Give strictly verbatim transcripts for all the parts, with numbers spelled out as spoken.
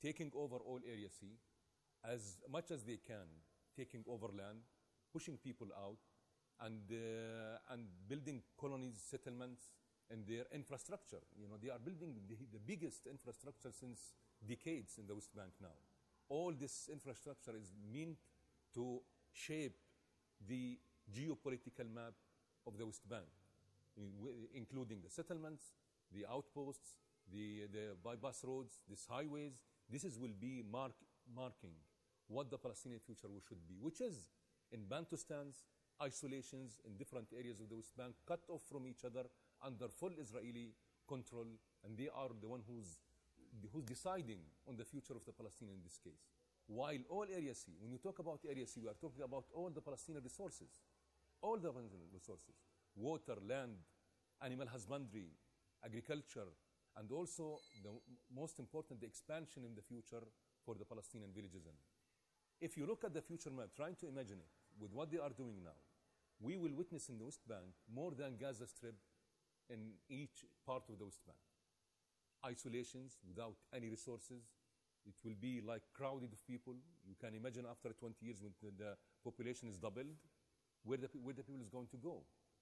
taking over all Area C, as much as they can, taking over land, pushing people out, and, uh, and building colonies, settlements, and their infrastructure. You know, they are building the, the biggest infrastructure since decades in the West Bank now. All this infrastructure is meant to shape the geopolitical map of the West Bank, including the settlements, the outposts, the, the bypass roads, these highways. This is, will be mark, marking what the Palestinian future should be, which is in Bantustans, isolations in different areas of the West Bank, cut off from each other under full Israeli control, and they are the one who's, who's deciding on the future of the Palestinians in this case. While all Area C, when you talk about Area C, we are talking about all the Palestinian resources, all the Palestinian resources, water, land, animal husbandry, agriculture, and also the most important, the expansion in the future for the Palestinian villages. If you look at the future map, trying to imagine it with what they are doing now, we will witness in the West Bank more than Gaza Strip in each part of the West Bank. Isolations without any resources. It will be like crowded of people. You can imagine after twenty years when the population is doubled, where the, where the people is going to go.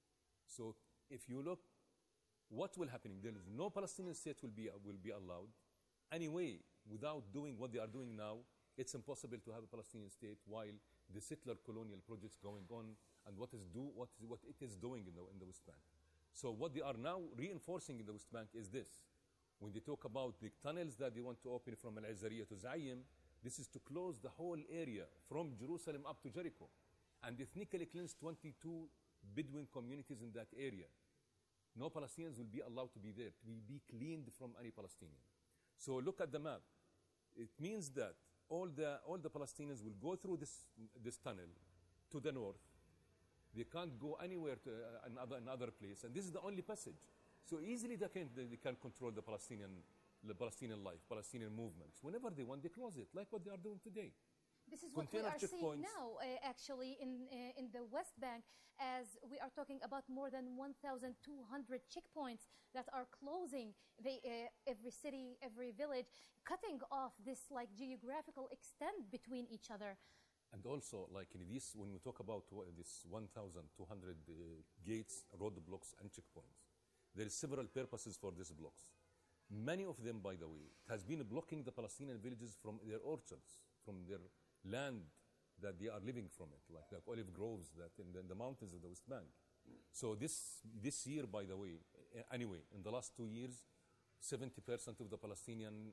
So if you look, what will happen? There is no Palestinian state will be, will be allowed. Anyway, without doing what they are doing now, it's impossible to have a Palestinian state while the settler colonial projects going on and what is do what is what it is doing in the in the West Bank. So what they are now reinforcing in the West Bank is this. When they talk about the tunnels that they want to open from Al-Azariya to Zaim, this is to close the whole area from Jerusalem up to Jericho and ethnically cleanse twenty-two Bedouin communities in that area. No Palestinians will be allowed to be there, to be cleaned from any Palestinian. So look at the map. It means that all the, all the Palestinians will go through this, this tunnel to the north. They can't go anywhere to uh, another, another place, and this is the only passage. So easily they can, they can control the Palestinian, the Palestinian life, Palestinian movements. Whenever they want, they close it, like what they are doing today. This is what Container we are seeing checkpoints. now, uh, actually, in, uh, in the West Bank, as we are talking about more than one thousand two hundred checkpoints that are closing the, uh, every city, every village, cutting off this like geographical extent between each other. And also, like in this, when we talk about this one thousand two hundred uh, gates, roadblocks, and checkpoints, there is several purposes for these blocks. Many of them, by the way, has been blocking the Palestinian villages from their orchards, from their land that they are living from it, like the olive groves that in the, in the mountains of the West Bank. So this this year, by the way, anyway, in the last two years, seventy percent of the Palestinian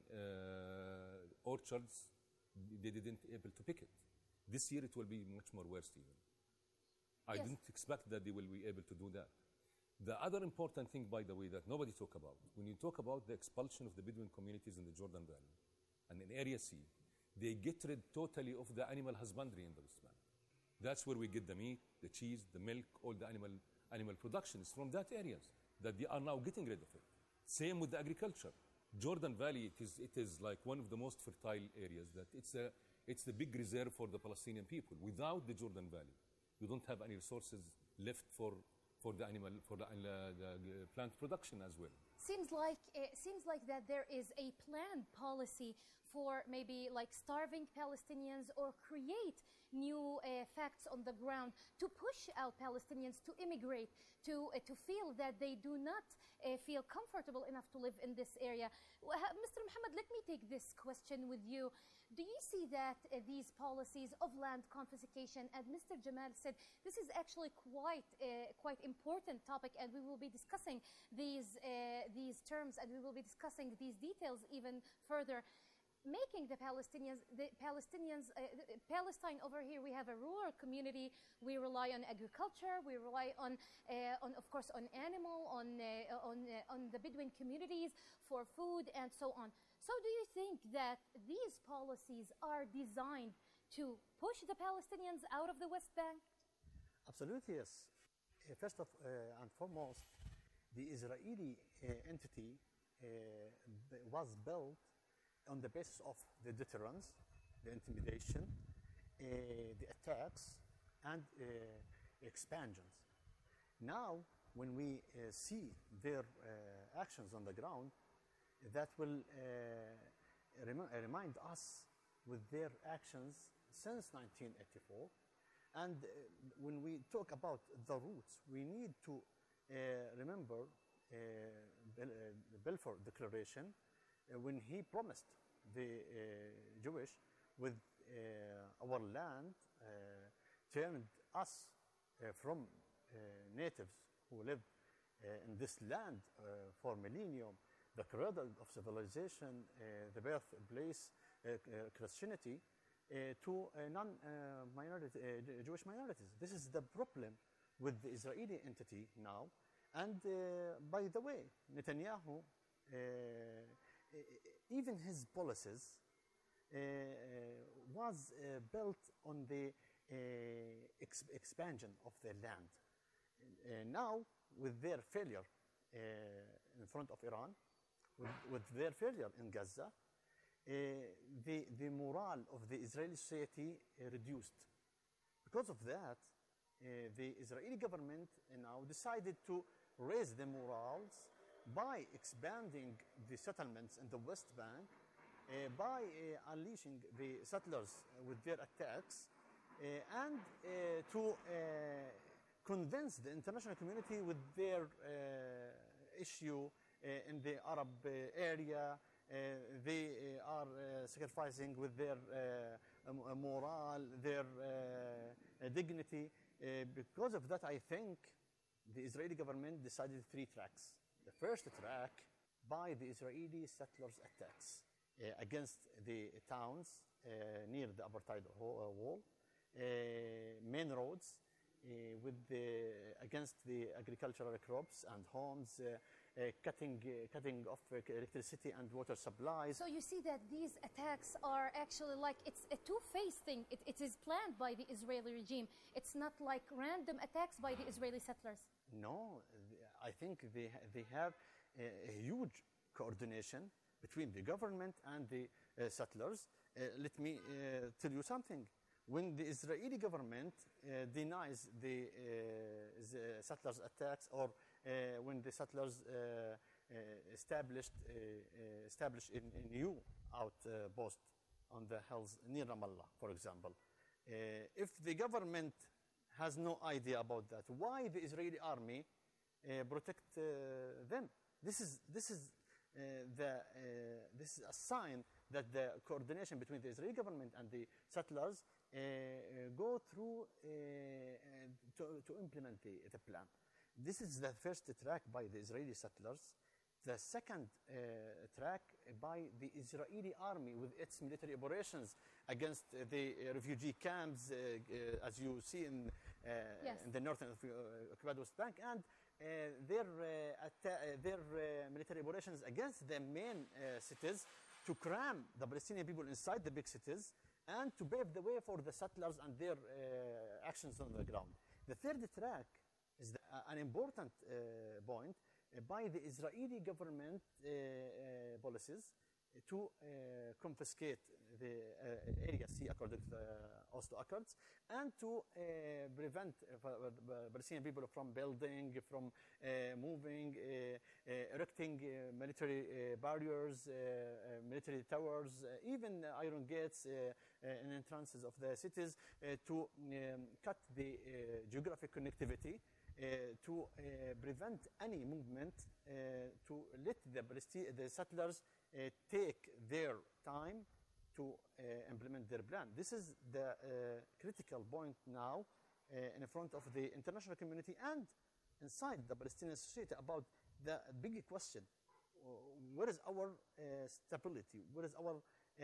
uh, orchards, they didn't able to pick it. This year it will be much more worse even. I Yes. didn't expect that they will be able to do that. The other important thing, by the way, that nobody talk about, when you talk about the expulsion of the Bedouin communities in the Jordan Valley and in Area C, they get rid totally of the animal husbandry in the West Bank. That's where we get the meat, the cheese, the milk, all the animal, animal production is from that areas that they are now getting rid of it. Same with the agriculture. Jordan Valley, it is, it is like one of the most fertile areas that it's, a, it's the big reserve for the Palestinian people. Without the Jordan Valley, you don't have any resources left for, for the animal, for the, uh, the plant production as well. Seems like it seems like that there is a planned policy for maybe like starving Palestinians or create new uh, facts on the ground to push out Palestinians to immigrate, to uh, to feel that they do not uh, feel comfortable enough to live in this area. Well, ha- Mister Muhammad, let me take this question with you. Do you see that uh, these policies of land confiscation, and Mister Jamal said this is actually quite uh, quite important topic, and we will be discussing these uh, these terms, and we will be discussing these details even further. Making the Palestinians, the Palestinians, uh, Palestine over here, we have a rural community. We rely on agriculture. We rely on, uh, on of course, on animal, on uh, on uh, on the Bedouin communities for food and so on. So, do you think that these policies are designed to push the Palestinians out of the West Bank? Absolutely, yes. Uh, First of uh, and foremost, the Israeli uh, entity uh, b- was built on the basis of the deterrence, the intimidation, uh, the attacks, and uh, expansions. Now, when we uh, see their uh, actions on the ground, that will uh, rem- remind us with their actions since nineteen eighty-four. And uh, when we talk about the roots, we need to uh, remember uh, Bel- uh, the Balfour Declaration uh, when he promised the uh, Jewish with uh, our land, uh, turned us uh, from uh, natives who lived uh, in this land uh, for millennium, the cradle of civilization, uh, the birthplace uh, uh, Christianity, uh, to uh, non-minority uh, Jewish minorities. This is the problem with the Israeli entity now. And uh, by the way, Netanyahu, uh, even his policies uh, was uh, built on the uh, ex expansion of the land. Uh, now, with their failure uh, in front of Iran, with, with their failure in Gaza, uh, the, the morale of the Israeli society uh, reduced. Because of that, uh, the Israeli government uh, now decided to raise the morals by expanding the settlements in the West Bank, uh, by uh, unleashing the settlers uh, with their attacks, uh, and uh, to uh, convince the international community with their uh, issue uh, in the Arab uh, area. Uh, they uh, are uh, sacrificing with their uh, morale, their uh, dignity. Uh, because of that, I think the Israeli government decided three tracks. The first track, by the Israeli settlers' attacks uh, against the towns uh, near the apartheid wall, uh, main roads, uh, with the, against the agricultural crops and homes, uh, uh, cutting, uh, cutting off uh, electricity and water supplies. So you see that these attacks are actually like, it's a two-faced thing. It, it is planned by the Israeli regime. It's not like random attacks by the Israeli settlers. No, I think they, they have a, a huge coordination between the government and the uh, settlers. Uh, let me uh, tell you something. When the Israeli government uh, denies the, uh, the settlers' attacks, or uh, when the settlers uh, uh, established uh, uh, established in a new outpost on the hills near Ramallah, for example, uh, if the government has no idea about that, why the Israeli army uh, protect uh, them? This is this is uh, the uh, this is a sign that the coordination between the Israeli government and the settlers uh, uh, go through uh, uh, to, to implement the, the plan. This is the first track by the Israeli settlers. The second uh, track by the Israeli army with its military operations against uh, the uh, refugee camps, uh, uh, as you see in, uh, yes. in the northern of uh, occupied West Bank, and uh, their, uh, uh, their uh, military operations against the main uh, cities to cram the Palestinian people inside the big cities and to pave the way for the settlers and their uh, actions on the ground. The third track is the, uh, an important uh, point uh, by the Israeli government uh, uh, policies to uh, confiscate the uh, Area C according to the Oslo Accords, and to uh, prevent uh, Palestinian people from building, from uh, moving, uh, uh, erecting uh, military uh, barriers, uh, uh, military towers, uh, even uh, iron gates uh, uh, in entrances of the cities, uh, to um, cut the uh, geographic connectivity, uh, to uh, prevent any movement, uh, to let the, Palestinian, the settlers Uh, take their time to uh, implement their plan. This is the uh, critical point now uh, in front of the international community and inside the Palestinian society about the big question. Uh, where is our uh, stability? Where is our uh,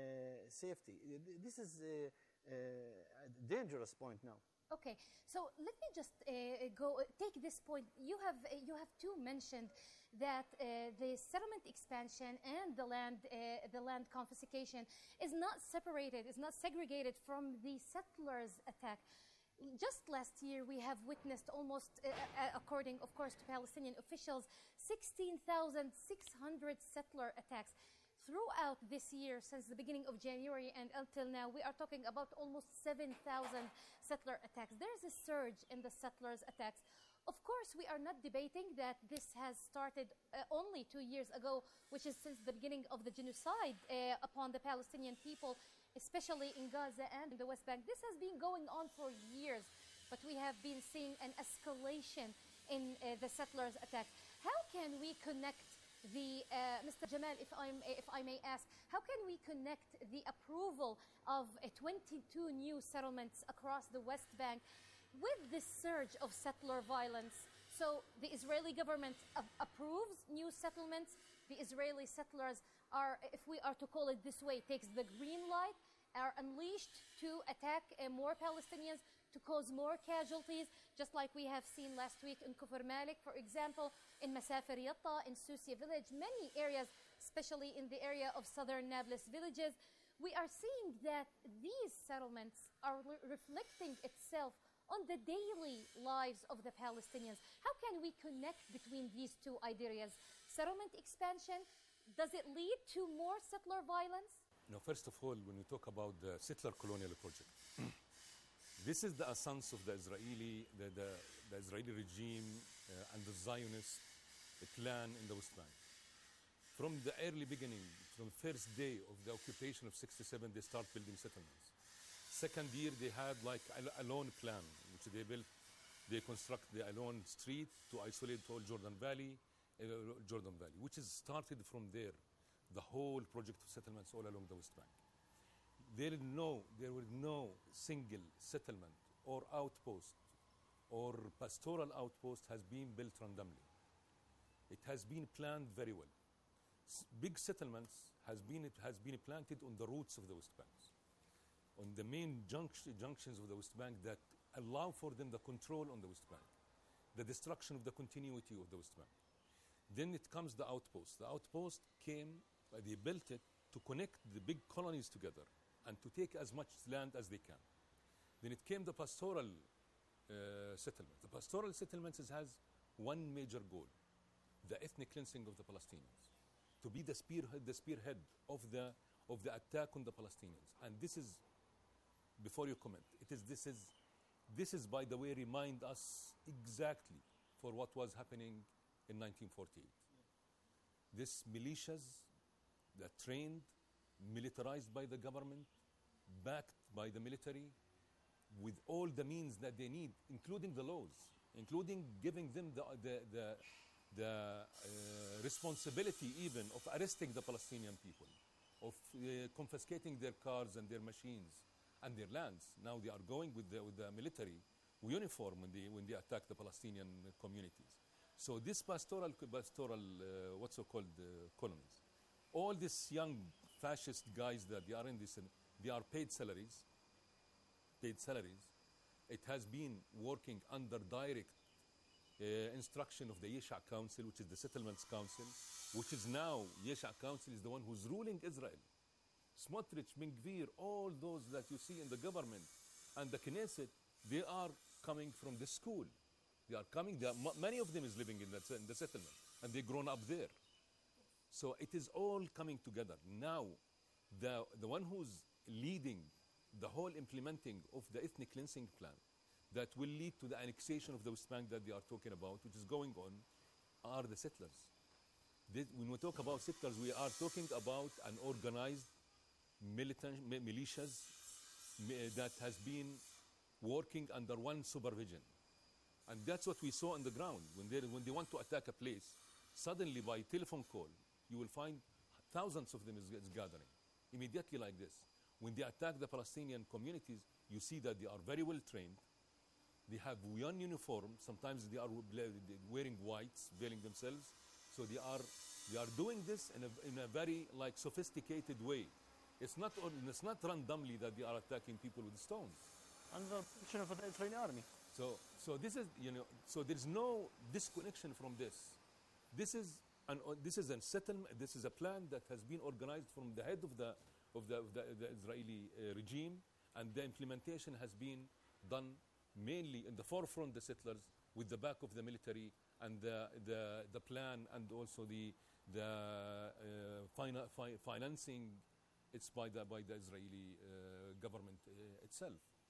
safety? This is uh, uh, a dangerous point now. Okay, so let me just uh, go uh, take this point. You have uh, you have too mentioned that uh, the settlement expansion and the land uh, the land confiscation is not separated, is not segregated from the settlers' attack. Just last year, we have witnessed almost, uh, uh, according, of course, to Palestinian officials, sixteen thousand six hundred settler attacks. Throughout this year, since the beginning of January and until now, we are talking about almost seven thousand settler attacks. There's a surge in the settlers' attacks. Of course, we are not debating that this has started uh, only two years ago, which is since the beginning of the genocide uh, upon the Palestinian people, especially in Gaza and in the West Bank. This has been going on for years, but we have been seeing an escalation in uh, the settlers' attack. How can we connect the, uh, Mister Jamal, if, I'm, if I may ask, how can we connect the approval of uh, twenty-two new settlements across the West Bank with this surge of settler violence? So the Israeli government a- approves new settlements. The Israeli settlers are, if we are to call it this way, takes the green light, are unleashed to attack uh, more Palestinians, to cause more casualties, just like we have seen last week in Kufr Malik, for example, in Masafer Yatta, in Susia village, many areas, especially in the area of southern Nablus villages. We are seeing that these settlements are re- reflecting itself on the daily lives of the Palestinians. How can we connect between these two ideas? Settlement expansion, does it lead to more settler violence? No, first of all, when we talk about the settler colonial project, this is the essence of the Israeli, the, the, the Israeli regime uh, and the Zionist plan in the West Bank. From the early beginning, from the first day of the occupation of sixty-seven, they start building settlements. Second year, they had like a Alon plan, which they built. They construct the Alon street to isolate whole Jordan Valley, uh, Jordan Valley, which is started from there, the whole project of settlements all along the West Bank. There is no, there was no single settlement or outpost or pastoral outpost has been built randomly. It has been planned very well. S- big settlements has been, it has been planted on the roots of the West Bank, on the main junct- junctions of the West Bank that allow for them the control on the West Bank, the destruction of the continuity of the West Bank. Then it comes the outpost. The outpost came, uh, they built it to connect the big colonies together and to take as much land as they can. Then it came the pastoral uh, settlement. The pastoral settlements is- has one major goal, the ethnic cleansing of the Palestinians, to be the spearhead, the spearhead of the, of the attack on the Palestinians. And this is, before you comment, it is, this is, this is, by the way, remind us exactly for what was happening in nineteen forty-eight. These militias that trained, militarized by the government, backed by the military, with all the means that they need, including the laws, including giving them the, the, the, the uh, responsibility even of arresting the Palestinian people, of uh, confiscating their cars and their machines and their lands. Now they are going with the, with the military uniform when they, when they attack the Palestinian communities. So this pastoral, pastoral uh, what's so called uh, colonies, all these young fascist guys that they are in this, they are paid salaries, paid salaries. It has been working under direct uh, instruction of the Yeshua Council, which is the Settlements Council, which is now, Yeshua Council is the one who's ruling Israel. Smotrich, Ben-Gvir, all those that you see in the government and the Knesset, they are coming from the school. They are coming, they are, m- many of them is living in, that, in the settlement, and they grown up there. So it is all coming together. Now, the, the one who's leading the whole implementing of the ethnic cleansing plan that will lead to the annexation of the West Bank that they are talking about, which is going on, are the settlers. This, when we talk about settlers, we are talking about an organized militant mi- militias mi- that has been working under one supervision. And that's what we saw on the ground. When they, when they want to attack a place, suddenly by telephone call, you will find thousands of them is, is gathering, immediately like this. When they attack the Palestinian communities, you see that they are very well trained. They have one uniform. Sometimes they are wearing whites, veiling themselves. So they are, they are doing this in a, in a very like sophisticated way. It's not, it's not randomly that they are attacking people with stones. And the position of the Israeli army. So, so this is, you know, so there's no disconnection from this. This is an, uh, this is a settlement. This is a plan that has been organized from the head of the of the, of the, the Israeli uh, regime, and the implementation has been done mainly in the forefront, the settlers, with the back of the military, and the the, the plan, and also the the uh, fina- fi- financing. It's by the by the Israeli uh, government uh, itself.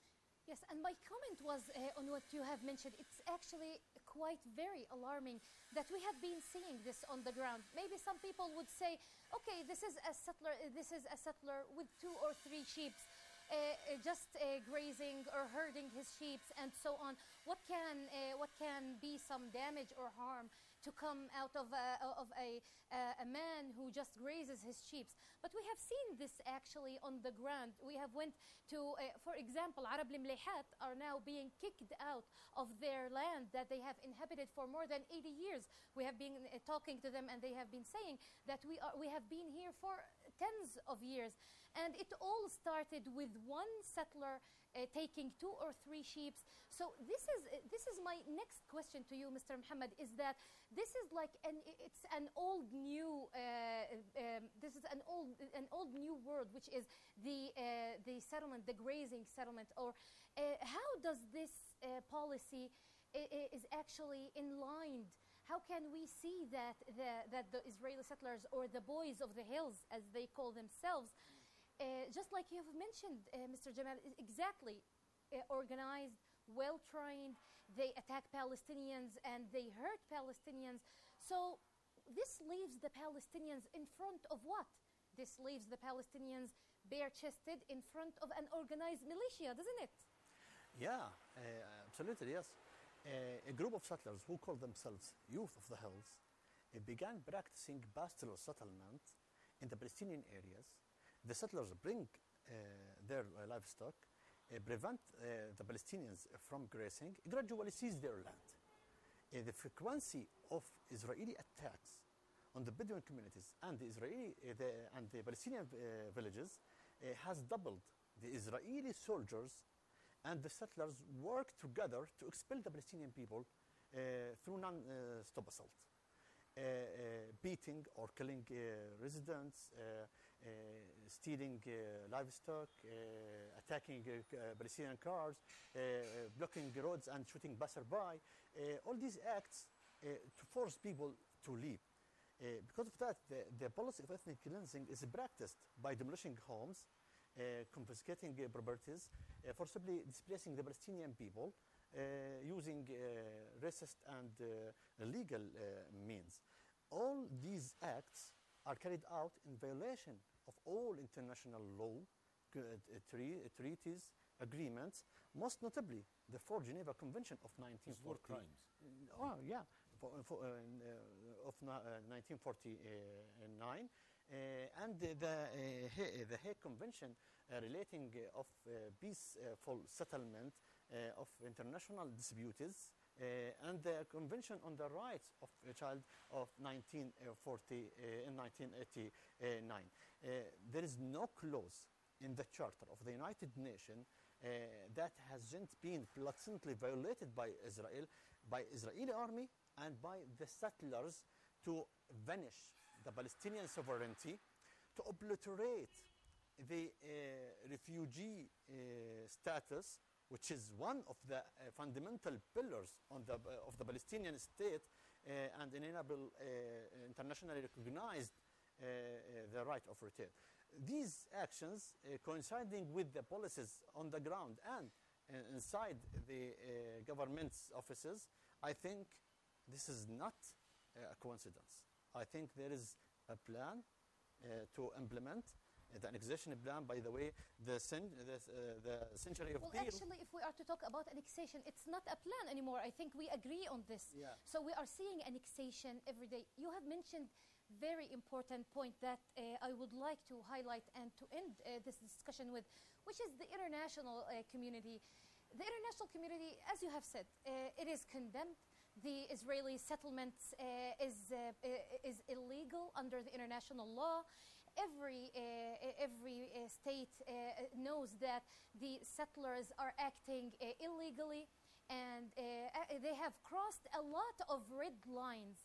Yes, and my comment was uh, on what you have mentioned. It's actually quite very alarming that we have been seeing this on the ground. Maybe some people would say, okay, this is a settler, uh, this is a settler with two or three sheep, uh, uh, just uh, grazing or herding his sheep and so on. What can, uh, what can be some damage or harm to come out of a, of a, uh, a man who just grazes his sheep? But we have seen this actually on the ground. We have went to, uh, for example, Arab Limlihat are now being kicked out of their land that they have inhabited for more than eighty years. We have been uh, talking to them and they have been saying that we, are, we have been here for tens of years. And it all started with one settler uh, taking two or three sheep. So this is, uh, this is my next question to you, Mister Muhammad, is that this is like an, it's an old new, uh, um, this is an old, an old new world, which is the, uh, the settlement, the grazing settlement. Or uh, how does this uh, policy I- I- is actually in line? How can we see that the, that the Israeli settlers, or the boys of the hills, as they call themselves, uh, just like you have mentioned, uh, Mister Jamal, is exactly uh, organized, well-trained, they attack Palestinians and they hurt Palestinians. So this leaves the Palestinians in front of what? This leaves the Palestinians bare-chested in front of an organized militia, doesn't it? Yeah, uh, absolutely, yes. Uh, a group of settlers who call themselves Youth of the Hills uh, began practicing pastoral settlement in the Palestinian areas. The settlers bring uh, their uh, livestock, uh, prevent uh, the Palestinians from grazing, gradually seize their land. Uh, the frequency of Israeli attacks on the Bedouin communities and the Israeli uh, the, and the Palestinian uh, villages uh, has doubled. The Israeli soldiers and the settlers work together to expel the Palestinian people uh, through non-stop assault. Uh, uh, beating or killing uh, residents, uh, uh, stealing uh, livestock, uh, attacking uh, uh, Palestinian cars, uh, uh, blocking roads and shooting passerby. Uh, all these acts uh, to force people to leave. Uh, because of that, the, the policy of ethnic cleansing is practiced by demolishing homes, uh, confiscating uh, properties, uh, forcibly displacing the Palestinian people, uh, using uh, racist and uh, illegal uh, means. All these acts are carried out in violation of all international law, uh, tre- treaties, agreements, most notably the Fourth Geneva Convention of nineteen forty. War crimes. Oh, yeah, for, for, uh, uh, of uh, nineteen forty-nine. Uh, and the, the, uh, Ha- the Hague Convention uh, relating uh, of uh, peaceful settlement uh, of international disputes, uh, and the Convention on the Rights of a Child of nineteen forty, uh, in nineteen eighty-nine. Uh, there is no clause in the Charter of the United Nations uh, that hasn't been blatantly violated by Israel, by Israeli army and by the settlers to vanish the Palestinian sovereignty, to obliterate the uh, refugee uh, status, which is one of the uh, fundamental pillars on the, uh, of the Palestinian state, uh, and enable uh, internationally recognized uh, uh, the right of return. These actions, uh, coinciding with the policies on the ground and uh, inside the uh, government's offices, I think this is not uh, a coincidence. I think there is a plan uh, to implement uh, the annexation plan. By the way, the, cen- the, uh, the century of Well, Deal. actually, if we are to talk about annexation, it's not a plan anymore. I think we agree on this. Yeah. So we are seeing annexation every day. You have mentioned very important point that uh, I would like to highlight and to end uh, this discussion with, which is the international uh, community. The international community, as you have said, uh, it is condemned. The Israeli settlement uh, is, uh, is illegal under the international law. Every, uh, every uh, state uh, knows that the settlers are acting uh, illegally, and uh, they have crossed a lot of red lines.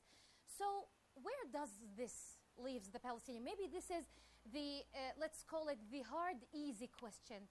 So where does this leave the Palestinian? Maybe this is the, uh, let's call it the hard, easy question.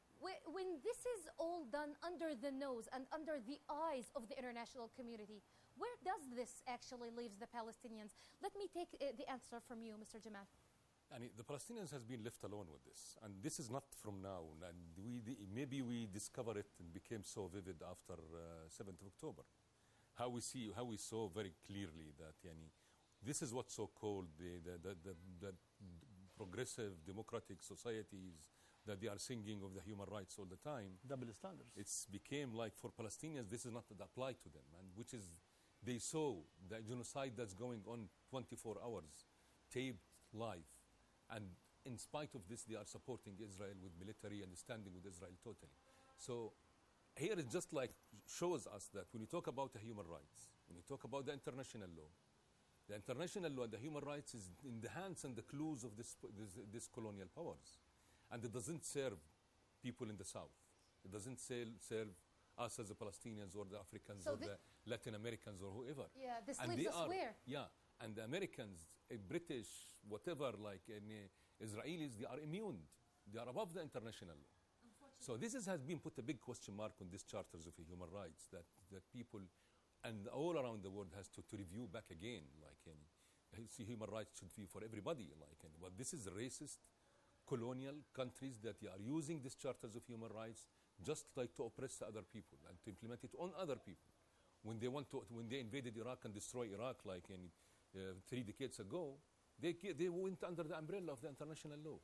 When this is all done under the nose and under the eyes of the international community, where does this actually leave the Palestinians? Let me take uh, the answer from you, Mister Jamal. And the Palestinians has been left alone with this, and this is not from now. And we maybe we discovered it and became so vivid after uh, seventh of October. How we see, how we saw very clearly that yani, this is what so-called the the, the, the the progressive democratic societies that they are singing of the human rights all the time. Double standards. It's became like for Palestinians, this is not applied to them, and which is they saw the genocide that's going on twenty-four hours, taped live. And in spite of this, they are supporting Israel with military and standing with Israel totally. So here it just like shows us that when you talk about the human rights, when you talk about the international law, the international law and the human rights is in the hands and the clues of this, this, this colonial powers. And it doesn't serve people in the South. It doesn't sell, serve us as the Palestinians or the Africans so or the Latin Americans or whoever. Yeah, this and leaves they us are, where? Yeah. And the Americans, uh, British, whatever, like uh, Israelis, they are immune. They are above the international law. So this is, has been put a big question mark on these charters of human rights that, that people and all around the world has to, to review back again. Like, uh, see, human rights should be for everybody. Like, uh, but this is racist, colonial countries that they are using these charters of human rights just like to oppress other people and to implement it on other people. When they want to, when they invaded Iraq and destroyed Iraq, like in Uh, three decades ago, they, they went under the umbrella of the international law.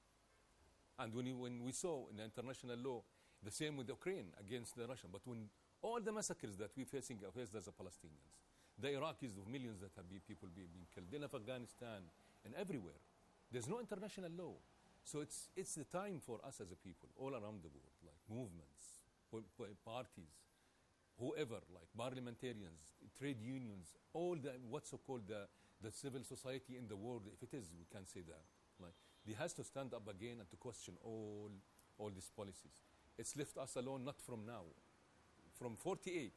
And when, you, when we saw in the international law, the same with Ukraine against the Russian, but when all the massacres that we're facing are faced as the Palestinians, the Iraqis, the millions that have been people being, being killed, in Afghanistan and everywhere, there's no international law. So it's, it's the time for us as a people, all around the world, like movements, parties, whoever, like parliamentarians, trade unions, all the what's so called the, the civil society in the world, if it is, we can say that. Like, they has to stand up again and to question all, all these policies. It's left us alone, not from now. From forty-eight,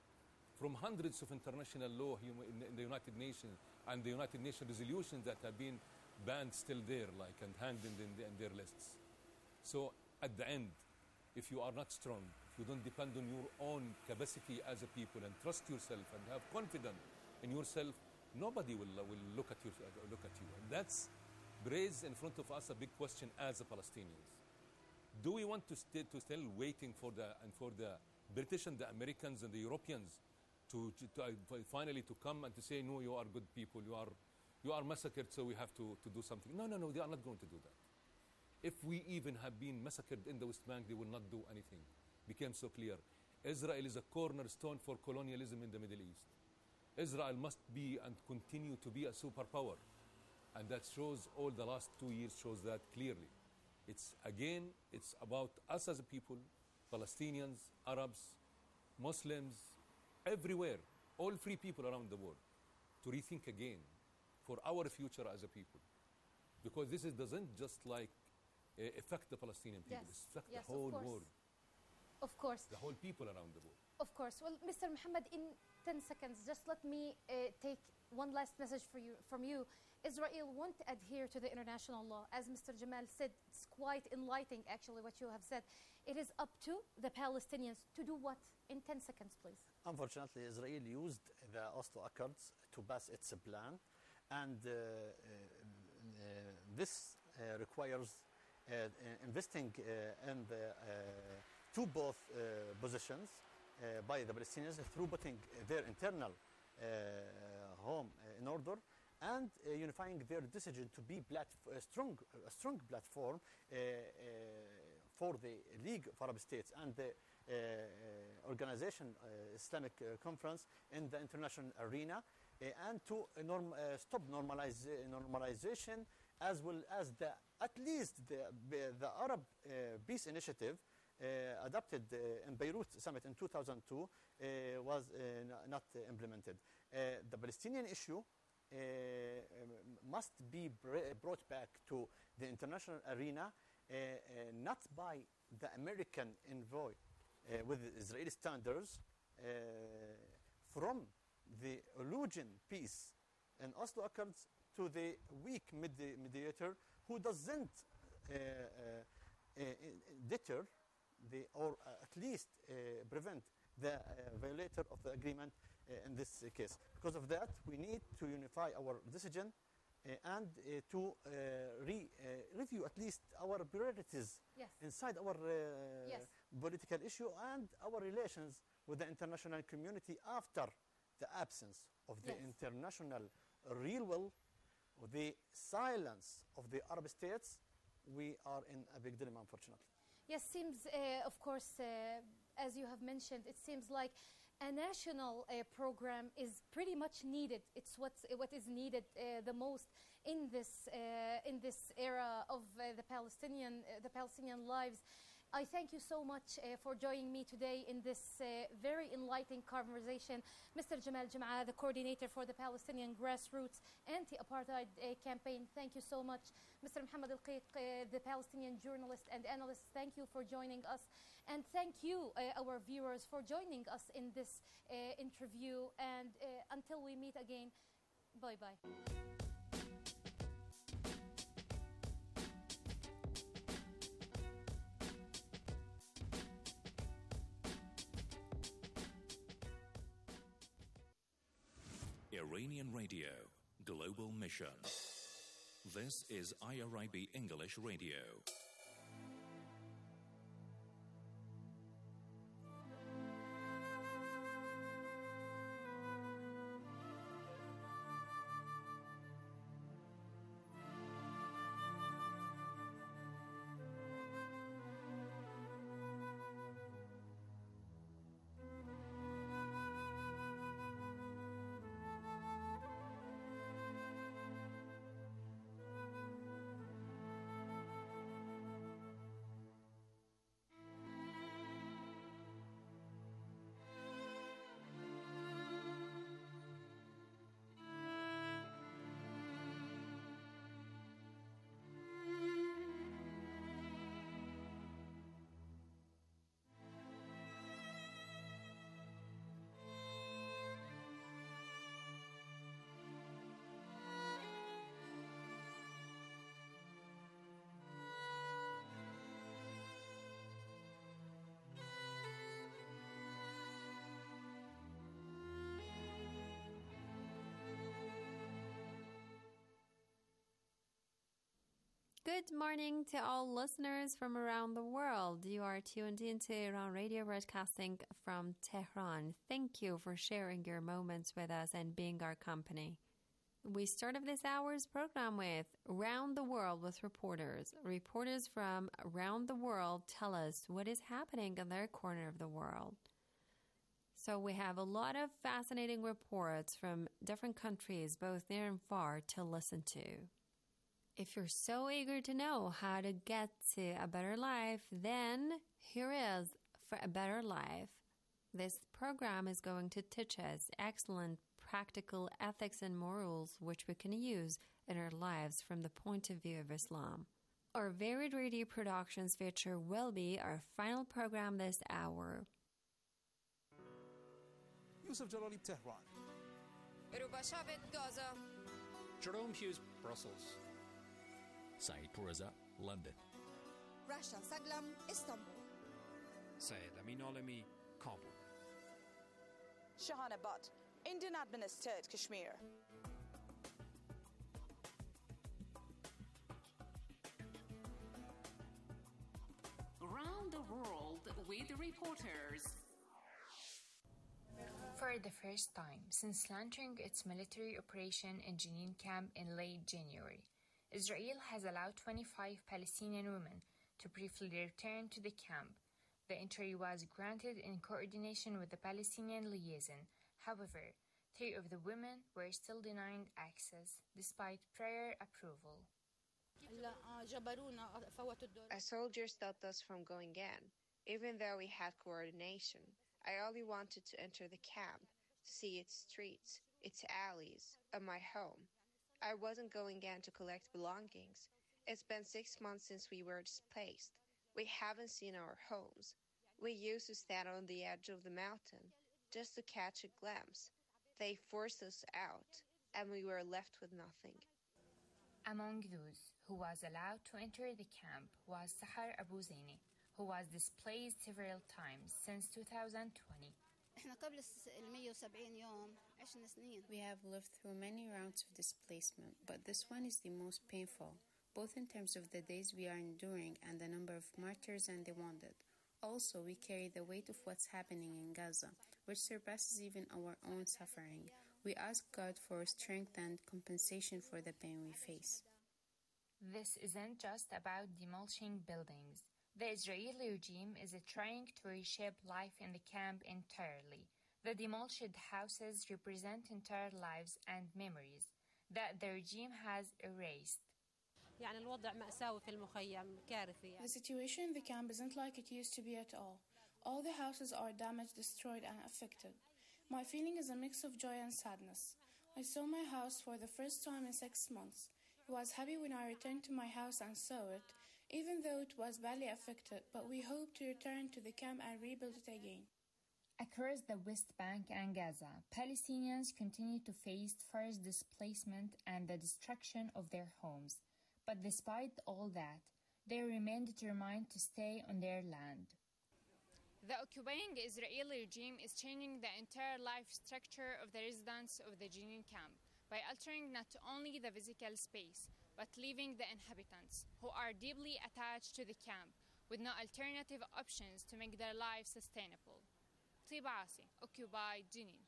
from hundreds of international law in the United Nations and the United Nations resolutions that have been banned still there, like, and hanged in, the, in their lists. So at the end, if you are not strong, you don't depend on your own capacity as a people and trust yourself and have confidence in yourself, nobody will, uh, will look at you. Uh, look at you. And that's raised in front of us a big question as a Palestinians. Do we want to, stay, to still waiting for the and for the British and the Americans and the Europeans to, to, to uh, finally to come and to say, no, you are good people, you are you are massacred, so we have to, to do something? No, no, no, they are not going to do that. If we even have been massacred in the West Bank, they will not do anything. Became so clear. Israel is a cornerstone for colonialism in the Middle East. Israel must be and continue to be a superpower. And that shows, all the last two years shows that clearly. It's again, it's about us as a people, Palestinians, Arabs, Muslims, everywhere, all free people around the world, to rethink again for our future as a people. Because this is, doesn't just like uh, affect the Palestinian people, yes. it affects yes, the whole of world. Of course. The whole people around the world. Of course. Well, Mister Mohammed, in ten seconds, just let me uh, take one last message for you, from you. Israel won't adhere to the international law. As Mister Jamal said, it's quite enlightening, actually, what you have said. It is up to the Palestinians to do what? In ten seconds, please. Unfortunately, Israel used the Oslo Accords to pass its plan, and uh, uh, this uh, requires uh, investing uh, in the uh, to both uh, positions uh, by the Palestinians through putting their internal uh, home uh, in order and uh, unifying their decision to be plat a strong, a strong platform uh, uh, for the League of Arab States and the uh, uh, organization uh, Islamic uh, Conference in the international arena, uh, and to uh, norm uh, stop normalize normalization, as well as the at least the the Arab uh, Peace Initiative uh, adopted uh, in Beirut summit in two thousand two uh, was uh, not uh, implemented. Uh, the Palestinian issue uh, must be brought back to the international arena, uh, uh, not by the American envoy uh, with Israeli standards, uh, from the illusion peace and Oslo Accords to the weak medi mediator who doesn't uh, uh, uh, deter the, or uh, at least uh, prevent the uh, violator of the agreement uh, in this uh, case. Because of that, we need to unify our decision uh, and uh, to uh, re, uh, review at least our priorities Yes. inside our uh, Yes. political issue and our relations with the international community after the absence of the Yes. international real will, the silence of the Arab states. We are in a big dilemma, unfortunately. Yes, seems, uh, of course, uh, as you have mentioned, it seems like a national uh, program is pretty much needed. It's what's, what is needed uh, the most in this, uh, in this era of uh, the Palestinian, uh, the Palestinian lives. I thank you so much uh, for joining me today in this uh, very enlightening conversation. Mister Jamal Jum'a, the coordinator for the Palestinian Grassroots Anti-Apartheid uh, Campaign, thank you so much. Mister Mohammed Al-Qiq, uh, the Palestinian journalist and analyst, thank you for joining us. And thank you, uh, our viewers, for joining us in this uh, interview. And uh, until we meet again, bye-bye. Iranian Radio, Global Mission. This is I R I B English Radio. Good morning to all listeners from around the world. You are tuned into Iran Radio, broadcasting from Tehran. Thank you for sharing your moments with us and being our company. We start off this hour's program with Round the World with reporters. Reporters from around the world tell us what is happening in their corner of the world. So we have a lot of fascinating reports from different countries, both near and far, to listen to. If you're so eager to know how to get to a better life, then here is For a Better Life. This program is going to teach us excellent practical ethics and morals which we can use in our lives from the point of view of Islam. Our varied radio productions feature will be our final program this hour. Yusuf Jalali, Tehran. Erubashavet, Gaza. Jerome Hughes, Brussels. Saeed Pourreza, London. Rasha Saglam, Istanbul. Syed Amin Alami, Kabul. Shahana Butt, Indian administered Kashmir. Around the world with reporters. For the first time since launching its military operation in Jenin camp in late January, Israel has allowed twenty-five Palestinian women to briefly return to the camp. The entry was granted in coordination with the Palestinian liaison. However, three of the women were still denied access despite prior approval. Our soldiers stopped us from going in, even though we had coordination. I only wanted to enter the camp, to see its streets, its alleys, and my home. I wasn't going in to collect belongings. It's been six months since we were displaced. We haven't seen our homes. We used to stand on the edge of the mountain just to catch a glimpse. They forced us out, and we were left with nothing. Among those who was allowed to enter the camp was Sahar Abu Zaini, who was displaced several times since two thousand twenty We have lived through many rounds of displacement, but this one is the most painful, both in terms of the days we are enduring and the number of martyrs and the wounded. Also, we carry the weight of what's happening in Gaza, which surpasses even our own suffering. We ask God for strength and compensation for the pain we face. This isn't just about demolishing buildings. The Israeli regime is trying to reshape life in the camp entirely. The demolished houses represent entire lives and memories that the regime has erased. The situation in the camp isn't like it used to be at all. All the houses are damaged, destroyed, and affected. My feeling is a mix of joy and sadness. I saw my house for the first time in six months. I was happy when I returned to my house and saw it, even though it was badly affected, but we hope to return to the camp and rebuild it again. Across the West Bank and Gaza, Palestinians continue to face forced displacement and the destruction of their homes. But despite all that, they remain determined to stay on their land. The occupying Israeli regime is changing the entire life structure of the residents of the Jenin camp by altering not only the physical space, but leaving the inhabitants, who are deeply attached to the camp, with no alternative options to make their lives sustainable. Tiba Asi, Occupy Jenin.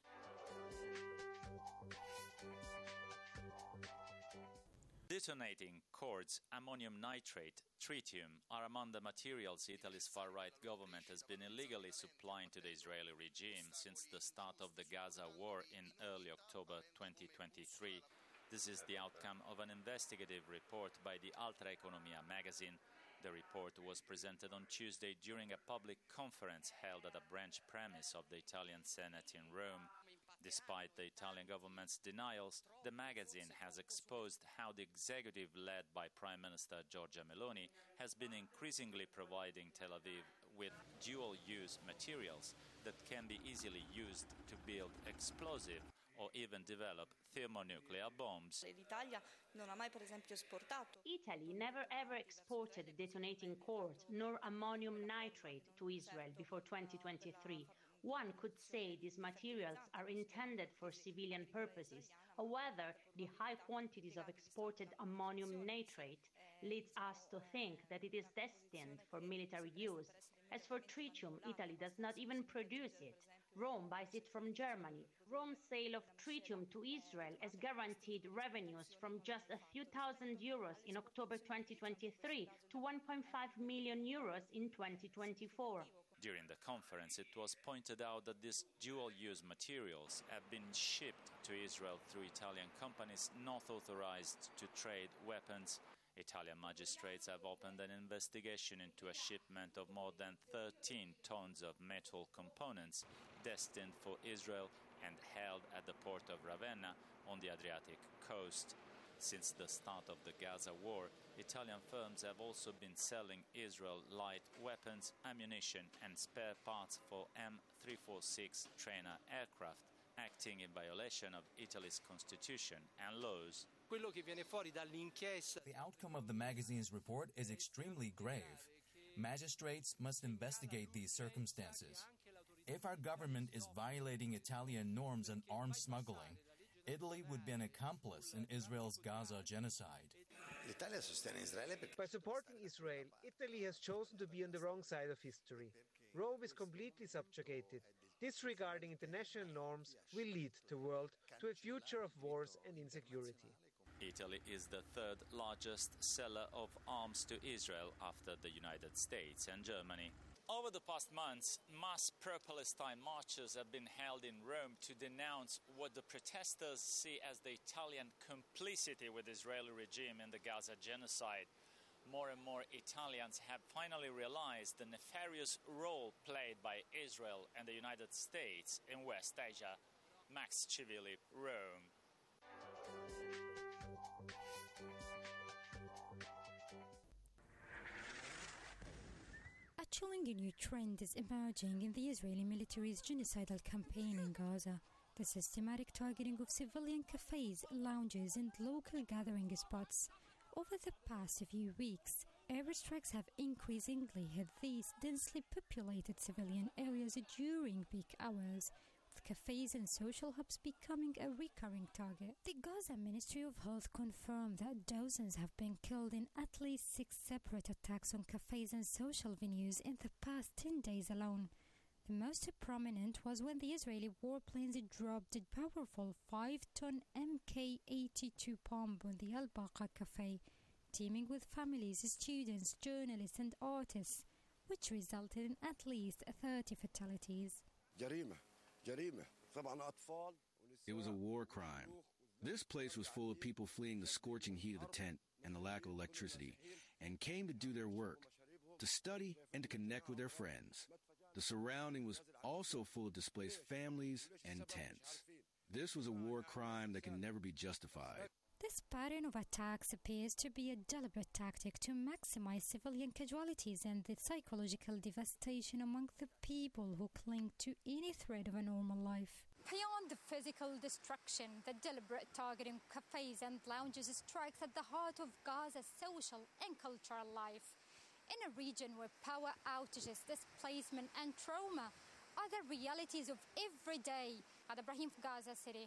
Detonating quartz, ammonium nitrate, tritium are among the materials Italy's far-right government has been illegally supplying to the Israeli regime since the start of the Gaza war in early October twenty twenty-three. This is the outcome of an investigative report by the Altra Economia magazine. The report was presented on Tuesday during a public conference held at a branch premise of the Italian Senate in Rome. Despite the Italian government's denials, the magazine has exposed how the executive led by Prime Minister Giorgia Meloni has been increasingly providing Tel Aviv with dual-use materials that can be easily used to build explosive or even develop thermonuclear bombs. Italy never ever exported detonating quartz nor ammonium nitrate to Israel before twenty twenty-three. One could say these materials are intended for civilian purposes. However, the high quantities of exported ammonium nitrate leads us to think that it is destined for military use. As for tritium, Italy does not even produce it. Rome buys it from Germany. Rome's sale of tritium to Israel has guaranteed revenues from just a few thousand euros in October twenty twenty-three to one point five million euros in twenty twenty-four. During the conference, it was pointed out that these dual-use materials have been shipped to Israel through Italian companies not authorized to trade weapons. Italian magistrates have opened an investigation into a shipment of more than thirteen tons of metal components destined for Israel and held at the port of Ravenna on the Adriatic coast. Since the start of the Gaza war, Italian firms have also been selling Israel light weapons, ammunition and spare parts for M three forty-six trainer aircraft, acting in violation of Italy's constitution and laws. The outcome of the magazine's report is extremely grave. Magistrates must investigate these circumstances. If our government is violating Italian norms on arms smuggling, Italy would be an accomplice in Israel's Gaza genocide. By supporting Israel, Italy has chosen to be on the wrong side of history. Rome is completely subjugated. Disregarding international norms will lead the world to a future of wars and insecurity. Italy is the third largest seller of arms to Israel after the United States and Germany. Over the past months, mass pro-Palestine marches have been held in Rome to denounce what the protesters see as the Italian complicity with the Israeli regime in the Gaza genocide. More and more Italians have finally realized the nefarious role played by Israel and the United States in West Asia. Max Civilli, Rome. A chilling new trend is emerging in the Israeli military's genocidal campaign in Gaza. The systematic targeting of civilian cafes, lounges, and local gathering spots. Over the past few weeks, Airstrikes have increasingly hit these densely populated civilian areas during peak hours, with cafes and social hubs becoming a recurring target. The Gaza Ministry of Health confirmed that dozens have been killed in at least six separate attacks on cafes and social venues in the past ten days alone. The most prominent was when the Israeli warplanes dropped a powerful five-ton M K eighty-two bomb on the Al-Baqa cafe, teeming with families, students, journalists and artists, which resulted in at least thirty fatalities. It was a war crime. This place was full of people fleeing the scorching heat of the tent and the lack of electricity, and came to do their work, to study and to connect with their friends. The surrounding was also full of displaced families and tents. This was a war crime that can never be justified. This pattern of attacks appears to be a deliberate tactic to maximize civilian casualties and the psychological devastation among the people who cling to any thread of a normal life. Beyond the physical destruction, the deliberate targeting of cafes and lounges strikes at the heart of Gaza's social and cultural life. In a region where power outages, displacement and trauma are the realities of every day. Ad Ibrahim for Gaza City.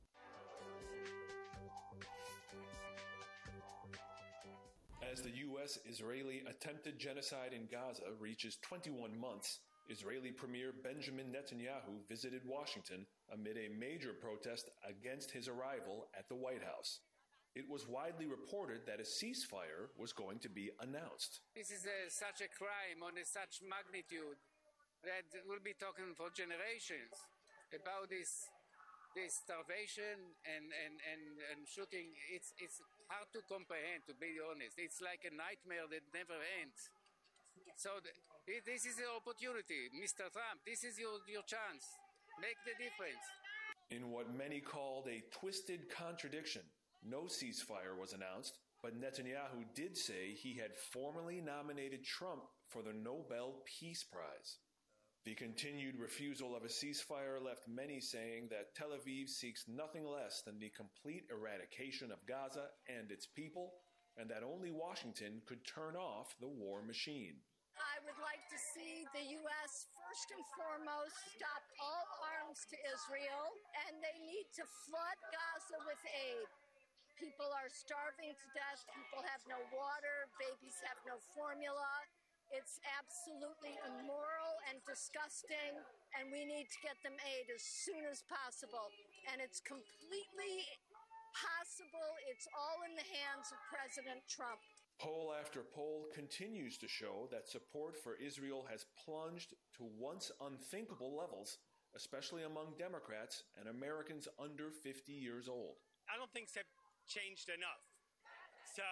As the U S-Israeli attempted genocide in Gaza reaches twenty-one months, Israeli Premier Benjamin Netanyahu visited Washington amid a major protest against his arrival at the White House. It was widely reported that a ceasefire was going to be announced. This is a, such a crime on a such magnitude that we'll be talking for generations about this this starvation and, and, and, and shooting. It's, it's hard to comprehend, to be honest. It's like a nightmare that never ends. So th- this is the opportunity, Mister Trump. This is your, your chance. Make the difference. In what many called a twisted contradiction, no ceasefire was announced, but Netanyahu did say he had formally nominated Trump for the Nobel Peace Prize. The continued refusal of a ceasefire left many saying that Tel Aviv seeks nothing less than the complete eradication of Gaza and its people, and that only Washington could turn off the war machine. I would like to see the U S first and foremost stop all arms to Israel, and they need to flood Gaza with aid. People are starving to death. People have no water. Babies have no formula. It's absolutely immoral and disgusting, and we need to get them aid as soon as possible. And it's completely possible. It's all in the hands of President Trump. Poll after poll continues to show that support for Israel has plunged to once unthinkable levels, especially among Democrats and Americans under fifty years old. I don't think they've changed enough. So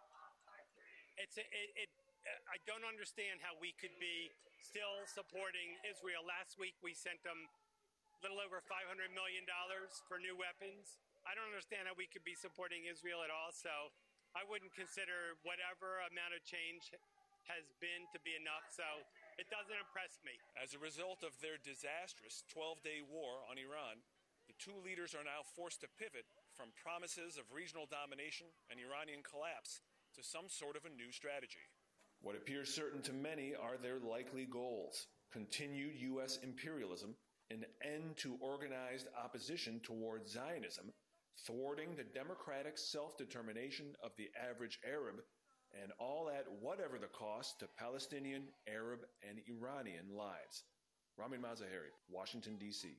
it's a, it, it I don't understand how we could be still supporting Israel. Last week we sent them a little over five hundred million dollars for new weapons. I don't understand how we could be supporting Israel at all. So I wouldn't consider whatever amount of change has been to be enough. So it doesn't impress me. As a result of their disastrous twelve-day war on Iran, the two leaders are now forced to pivot from promises of regional domination and Iranian collapse to some sort of a new strategy. What appears certain to many are their likely goals: continued U S imperialism, an end to organized opposition toward Zionism, thwarting the democratic self-determination of the average Arab, and all at whatever the cost to Palestinian, Arab, and Iranian lives. Ramin Mazaheri, Washington, D C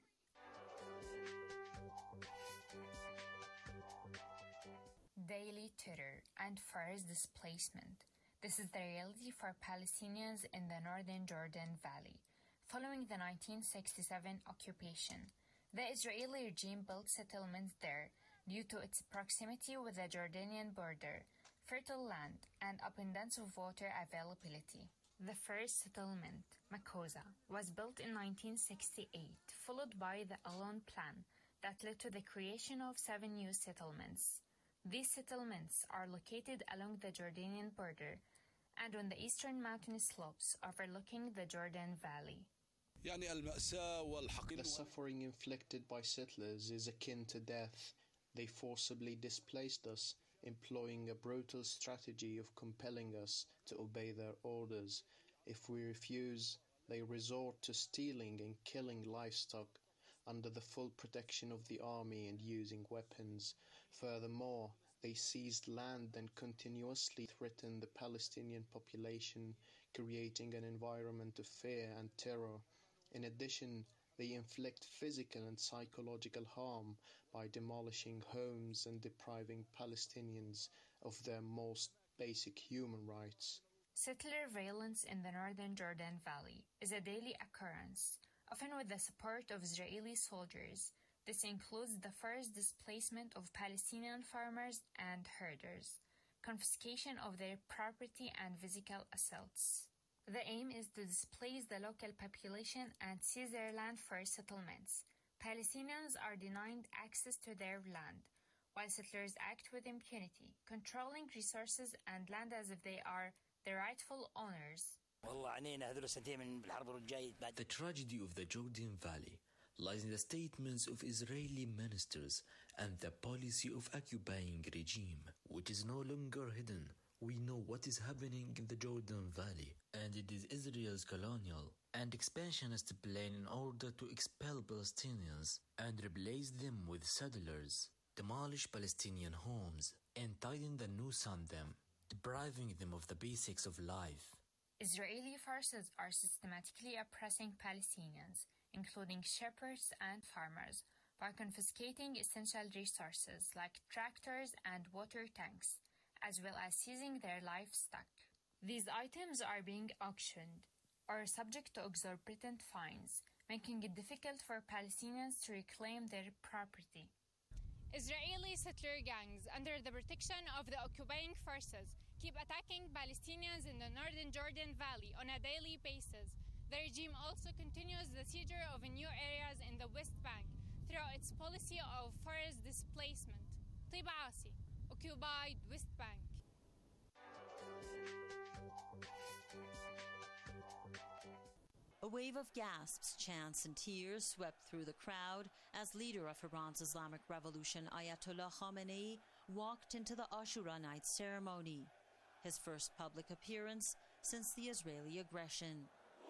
Daily terror and forced displacement. This is the reality for Palestinians in the northern Jordan Valley. Following the nineteen sixty-seven occupation, the Israeli regime built settlements there due to its proximity with the Jordanian border, fertile land, and abundance of water availability. The first settlement, Makosa, was built in nineteen sixty-eight, followed by the Elon Plan that led to the creation of seven new settlements. These settlements are located along the Jordanian border and on the eastern mountain slopes overlooking the Jordan Valley. The suffering inflicted by settlers is akin to death. They forcibly displaced us, employing a brutal strategy of compelling us to obey their orders. If we refuse, they resort to stealing and killing livestock under the full protection of the army and using weapons. Furthermore, they seized land and continuously threatened the Palestinian population, creating an environment of fear and terror. In addition, they inflict physical and psychological harm by demolishing homes and depriving Palestinians of their most basic human rights. Settler violence in the northern Jordan Valley is a daily occurrence, often with the support of Israeli soldiers. This includes the forced displacement of Palestinian farmers and herders, confiscation of their property, and physical assaults. The aim is to displace the local population and seize their land for settlements. Palestinians are denied access to their land, while settlers act with impunity, controlling resources and land as if they are the rightful owners. The tragedy of the Jordan Valley lies in the statements of Israeli ministers and the policy of occupying regime, which is no longer hidden. We know what is happening in the Jordan Valley, and it is Israel's colonial and expansionist plan in order to expel Palestinians and replace them with settlers, demolish Palestinian homes, and tighten the noose on them, depriving them of the basics of life. Israeli forces are systematically oppressing Palestinians, including shepherds and farmers, by confiscating essential resources like tractors and water tanks, as well as seizing their livestock. These items are being auctioned or subject to exorbitant fines, making it difficult for Palestinians to reclaim their property. Israeli settler gangs, under the protection of the occupying forces, keep attacking Palestinians in the northern Jordan Valley on a daily basis. The regime also continues the seizure of new areas in the West Bank through its policy of forced displacement. Tiba Asi, occupied West Bank. A wave of gasps, chants, and tears swept through the crowd as leader of Iran's Islamic Revolution, Ayatollah Khamenei, walked into the Ashura night ceremony, his first public appearance since the Israeli aggression.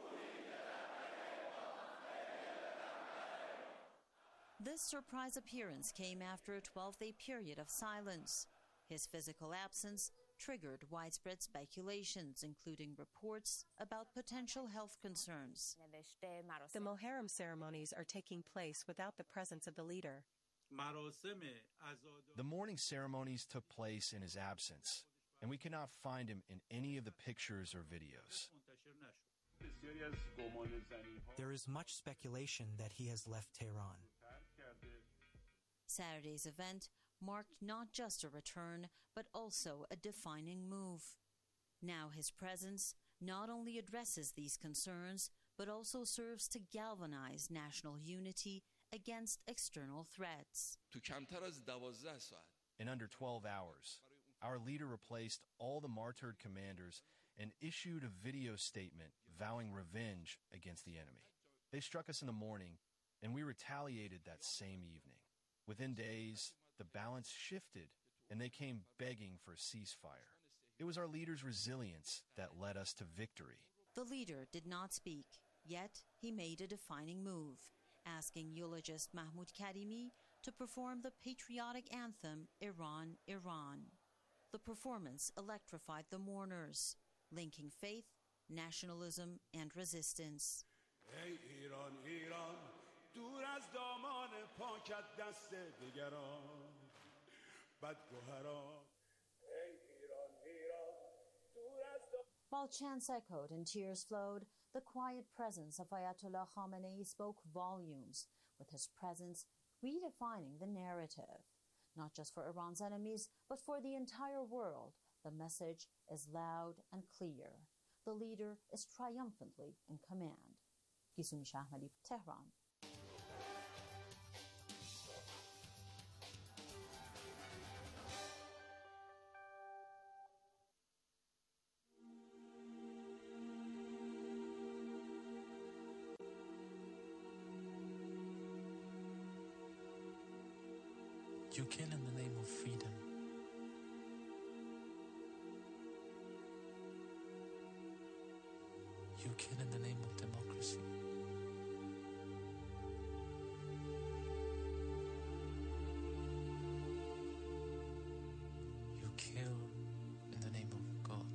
This surprise appearance came after a twelve-day period of silence. His physical absence triggered widespread speculations, including reports about potential health concerns. The Moharram ceremonies are taking place without the presence of the leader. The mourning ceremonies took place in his absence, and we cannot find him in any of the pictures or videos. There is much speculation that he has left Tehran. Saturday's event marked not just a return, but also a defining move. Now his presence not only addresses these concerns, but also serves to galvanize national unity against external threats. In under twelve hours, our leader replaced all the martyred commanders and issued a video statement vowing revenge against the enemy. They struck us in the morning, and we retaliated that same evening. Within days, the balance shifted, and they came begging for a ceasefire. It was our leader's resilience that led us to victory. The leader did not speak, yet he made a defining move, asking eulogist Mahmoud Karimi to perform the patriotic anthem, Iran, Iran. The performance electrified the mourners, linking faith, nationalism, and resistance. Hey, Iran, Iran. دور از دامان پاکت دست دیگران بدگوهران ای ایران ایران دور از While chants echoed and tears flowed, the quiet presence of Ayatollah Khamenei spoke volumes, with his presence redefining the narrative. Not just for Iran's enemies, but for the entire world, the message is loud and clear. The leader is triumphantly in command. Gisumi Shahmali, Tehran. You kill in the name of freedom. You kill in the name of democracy. You kill in the name of God.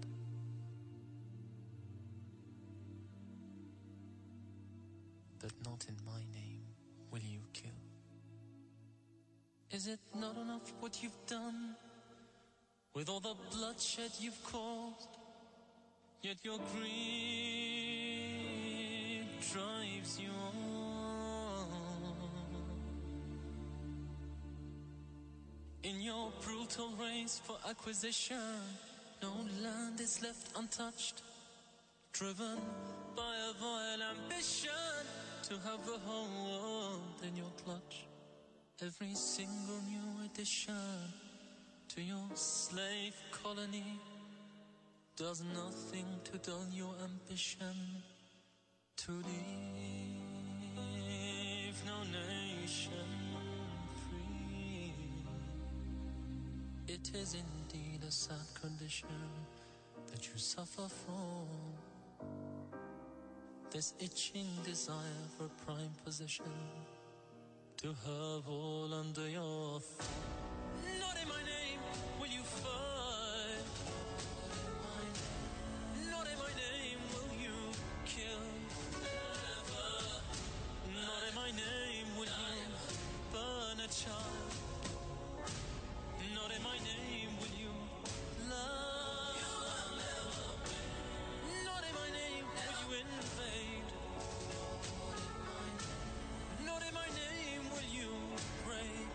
That not in my name will you kill. Is it not enough what you've done with all the bloodshed you've caused? Yet your greed drives you on. In your brutal race for acquisition, no land is left untouched, driven by a vile ambition to have the whole world in your clutch. Every single new addition to your slave colony does nothing to dull your ambition to leave no nation free. It is indeed a sad condition that you suffer from, this itching desire for prime position, to have all under your feet. Not in my name will you fight. Not in my name will you kill. Not in my name will you burn a child. Not in my name will you love. Not in my name will you invade. Not in my name will you rape.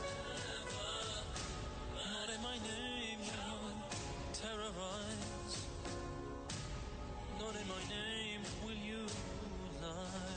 Not in my name will you terrorize. Not in my name will you lie.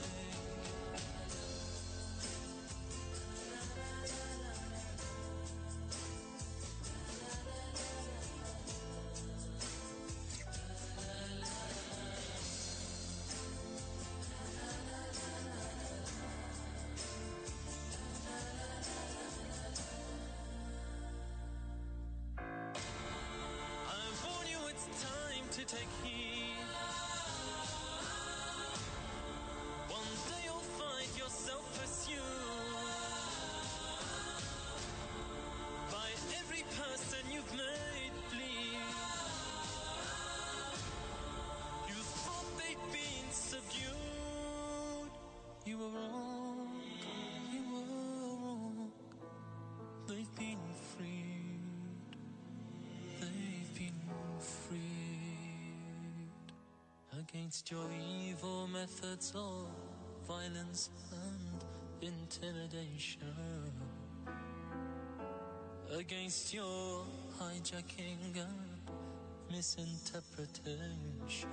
To take heed. One day you'll find yourself pursued by every person you've made bleed. You thought they'd been subdued. You were wrong. You were wrong. They've been freed. They've been freed. Against your evil methods of violence and intimidation, against your hijacking and misinterpretation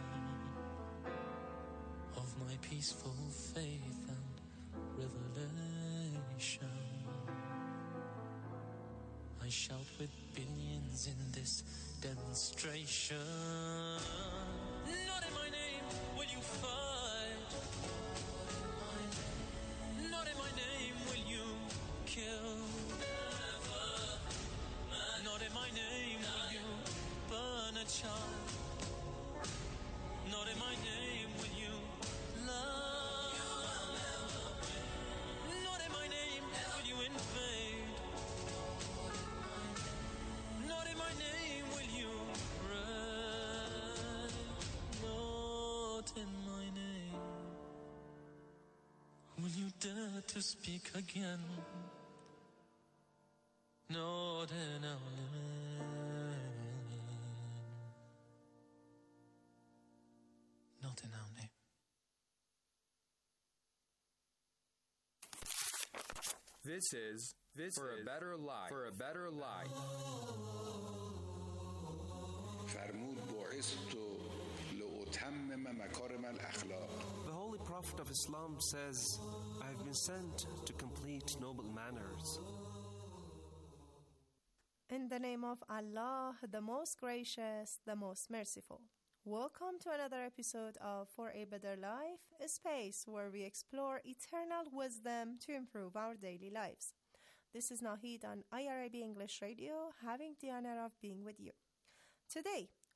of my peaceful faith and revelation. I shout with billions in this demonstration. Not in my name will you fight. Not in my name will you kill. Not in my name will you burn a child. Not in my name will you love. Not in my name will you invade. Not in my name will you rape. Not in my name will you dare to speak again. Not in our name. Not in our name. This is this for is a better life. For a better life. فرمود بعثت لأتمم مكارم الأخلاق. The Holy Prophet of Islam says, I have been sent to complete noble manners. In the name of Allah, the most gracious, the most merciful. Welcome to another episode of For a Better Life, a space where we explore eternal wisdom to improve our daily lives. This is Nahid on I R A B English Radio, having the honor of being with you. Today,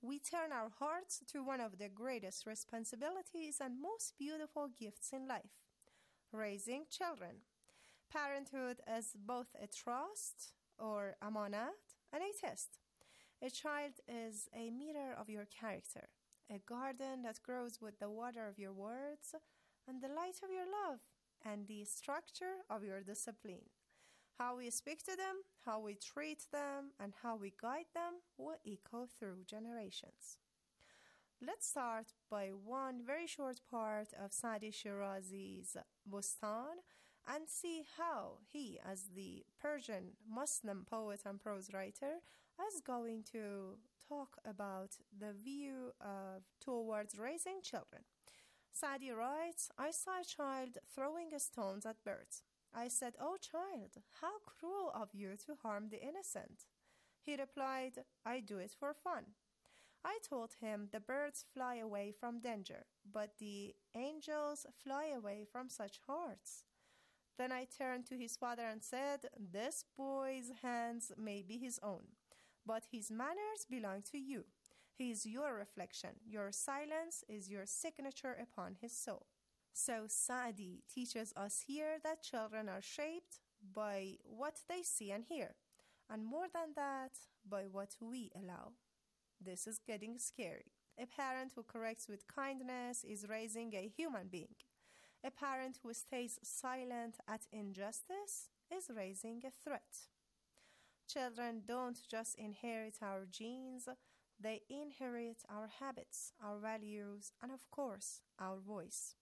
we turn our hearts to one of the greatest responsibilities and most beautiful gifts in life, raising children. Parenthood is both a trust, or amanat, and a test. A child is a mirror of your character, a garden that grows with the water of your words and the light of your love, and the structure of your discipline. How we speak to them, how we treat them, and how we guide them will echo through generations. Let's start by one very short part of Saadi Shirazi's Bustan and see how he, as the Persian Muslim poet and prose writer, is going to talk about the view of towards raising children. Saadi writes, I saw a child throwing stones at birds. I said, "Oh child, how cruel of you to harm the innocent." He replied, "I do it for fun." I told him, "The birds fly away from danger, but the angels fly away from such hearts." Then I turned to his father and said, "This boy's hands may be his own, but his manners belong to you. He is your reflection. Your silence is your signature upon his soul." So Saadi teaches us here that children are shaped by what they see and hear, and more than that, by what we allow. This is getting scary. A parent who corrects with kindness is raising a human being. A parent who stays silent at injustice is raising a threat. Children don't just inherit our genes, they inherit our habits, our values, and of course, our voice.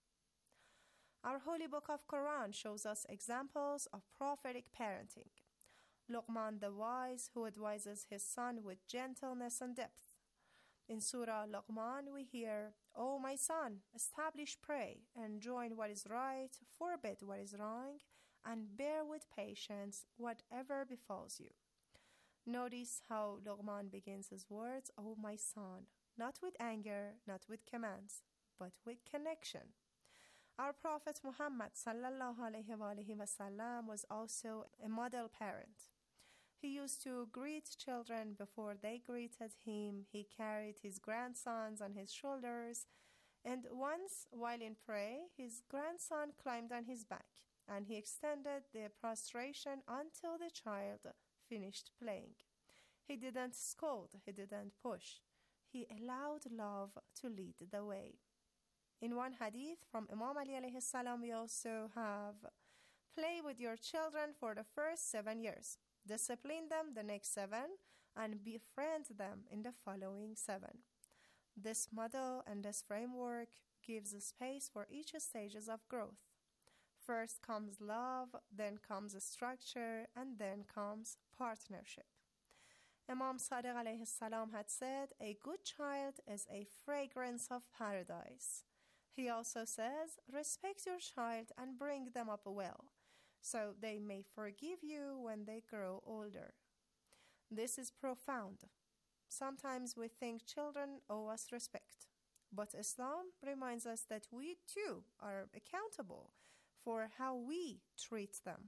Our holy book of Quran shows us examples of prophetic parenting. Luqman the wise, who advises his son with gentleness and depth. In Surah Luqman we hear, "O my son, establish prayer, enjoin what is right, forbid what is wrong, and bear with patience whatever befalls you." Notice how Luqman begins his words, "O my son," not with anger, not with commands, but with connection. Our Prophet Muhammad sallallahu alaihi wa alihi wasallam was also a model parent. He used to greet children before they greeted him. He carried his grandsons on his shoulders, and once, while in prayer, his grandson climbed on his back, and he extended the prostration until the child finished playing. He didn't scold, he didn't push. He allowed love to lead the way. In one hadith from Imam Ali alayhi salam, we also have, "Play with your children for the first seven years. Discipline them the next seven, and befriend them in the following seven." This model and this framework gives a space for each stages of growth. First comes love, then comes structure, and then comes partnership. Imam Sadiq alayhi salam had said, "A good child is a fragrance of paradise." He also says, "Respect your child and bring them up well, so they may forgive you when they grow older." This is profound. Sometimes we think children owe us respect, but Islam reminds us that we too are accountable for how we treat them.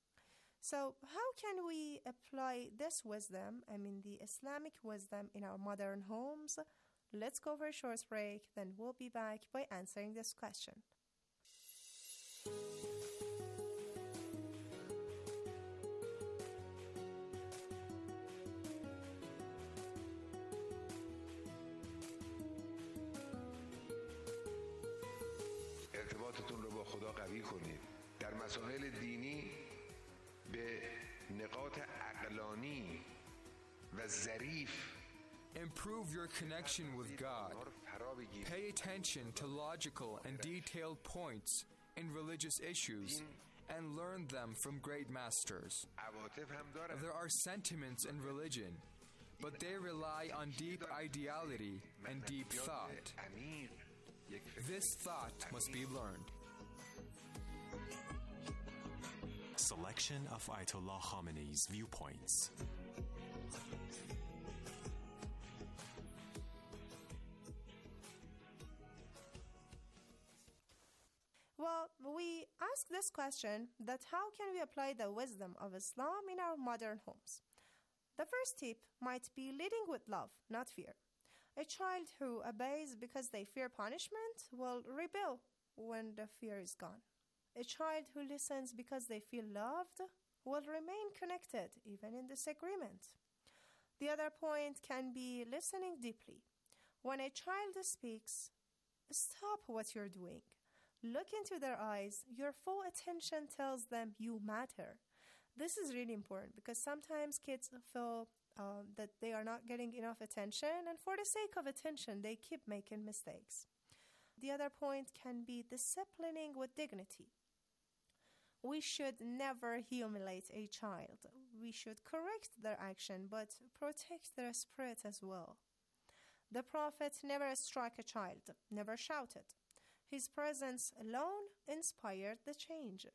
So how can we apply this wisdom, I mean the Islamic wisdom, in our modern homes? Let's go for a short break, then we'll be back by answering this question. ارتباطتون رو با خدا قوی کنید. در مسائل دینی به نقاط عقلانی و ظریف Improve your connection with God. Pay attention to logical and detailed points in religious issues and learn them from great masters. There are sentiments in religion, but they rely on deep ideality and deep thought. This thought must be learned. Selection of Ayatollah Khamenei's viewpoints. Well, we ask this question, that how can we apply the wisdom of Islam in our modern homes? The first tip might be leading with love, not fear. A child who obeys because they fear punishment will rebel when the fear is gone. A child who listens because they feel loved will remain connected even in disagreement. The other point can be listening deeply. When a child speaks, stop what you're doing. Look into their eyes. Your full attention tells them you matter. This is really important because sometimes kids feel um, that they are not getting enough attention, and for the sake of attention, they keep making mistakes. The other point can be disciplining with dignity. We should never humiliate a child. We should correct their action, but protect their spirit as well. The Prophet never struck a child, never shouted. His presence alone inspired the change.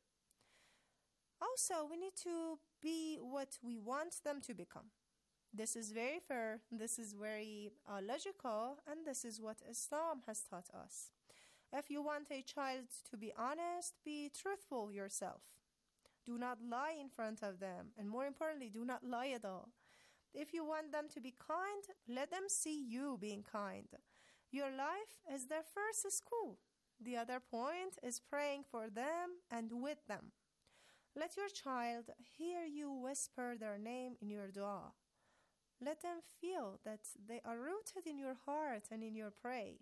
Also, we need to be what we want them to become. This is very fair, this is very uh, logical, and this is what Islam has taught us. If you want a child to be honest, be truthful yourself. Do not lie in front of them, and more importantly, do not lie at all. If you want them to be kind, let them see you being kind. Your life is their first school. The other point is praying for them and with them. Let your child hear you whisper their name in your dua. Let them feel that they are rooted in your heart and in your prayer.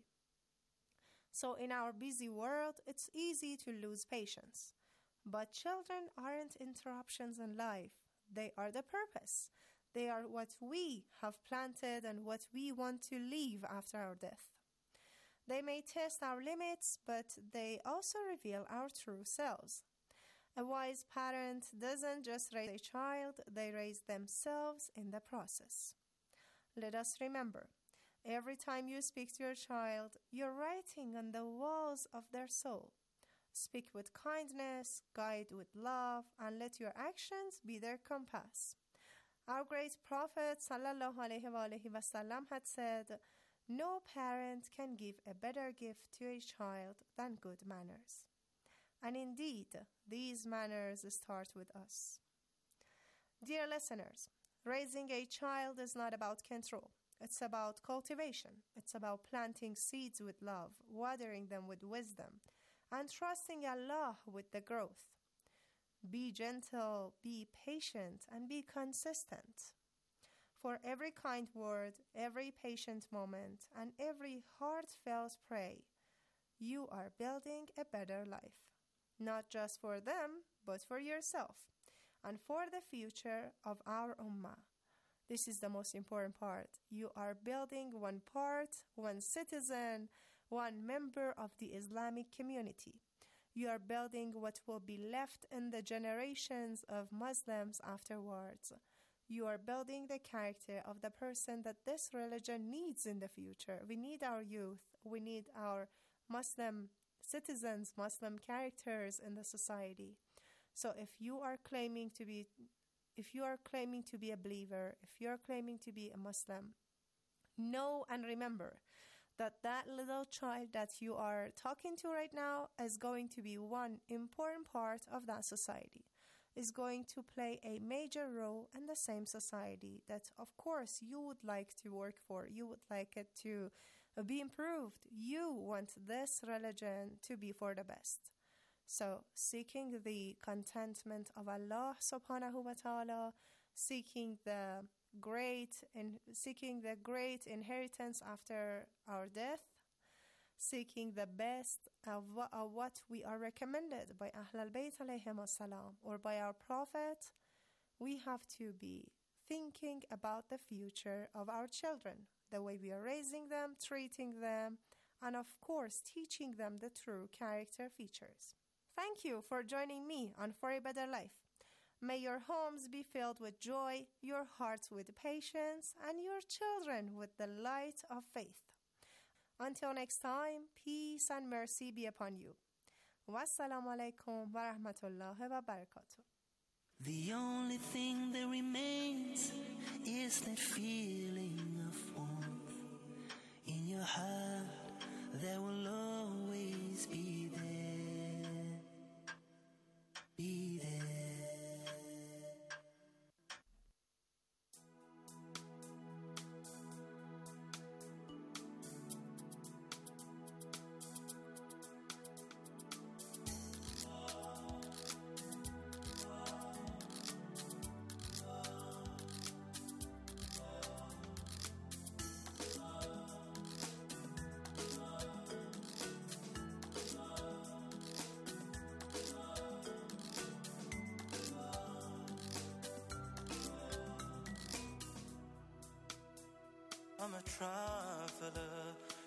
So in our busy world, it's easy to lose patience. But children aren't interruptions in life. They are the purpose. They are what we have planted and what we want to leave after our death. They may test our limits, but they also reveal our true selves. A wise parent doesn't just raise a child, they raise themselves in the process. Let us remember, every time you speak to your child, you're writing on the walls of their soul. Speak with kindness, guide with love, and let your actions be their compass. Our great Prophet sallallahu alaihi wasallam had said, "No parent can give a better gift to a child than good manners." And indeed, these manners start with us. Dear listeners, raising a child is not about control. It's about cultivation. It's about planting seeds with love, watering them with wisdom, and trusting Allah with the growth. Be gentle, be patient, and be consistent. For every kind word, every patient moment, and every heartfelt prayer, you are building a better life. Not just for them, but for yourself, and for the future of our ummah. This is the most important part. You are building one part, one citizen, one member of the Islamic community. You are building what will be left in the generations of Muslims afterwards. You are building the character of the person that this religion needs in the future. We need our youth. We need our Muslim citizens, Muslim characters in the society. So if you are claiming to be if you are claiming to be a believer, if you are claiming to be a Muslim, know and remember that that little child that you are talking to right now is going to be one important part of that society, is going to play a major role in the same society that, of course, you would like to work for, you would like it to be improved. You want this religion to be for the best. So, seeking the contentment of Allah subhanahu wa ta'ala, seeking the great and seeking the great inheritance after our death, seeking the best of what, of what we are recommended by Ahl al-Bayt alayhim as-salam or by our Prophet, we have to be thinking about the future of our children, the way we are raising them, treating them, and of course teaching them the true character features. Thank you for joining me on For a Better Life. May your homes be filled with joy, your hearts with patience, and your children with the light of faith. Until next time, peace and mercy be upon you. Wassalamu alaikum wa rahmatullahi wa barakatuh. The only thing that remains is that feeling of warmth in your heart that will always be there. Be there. I'm a traveler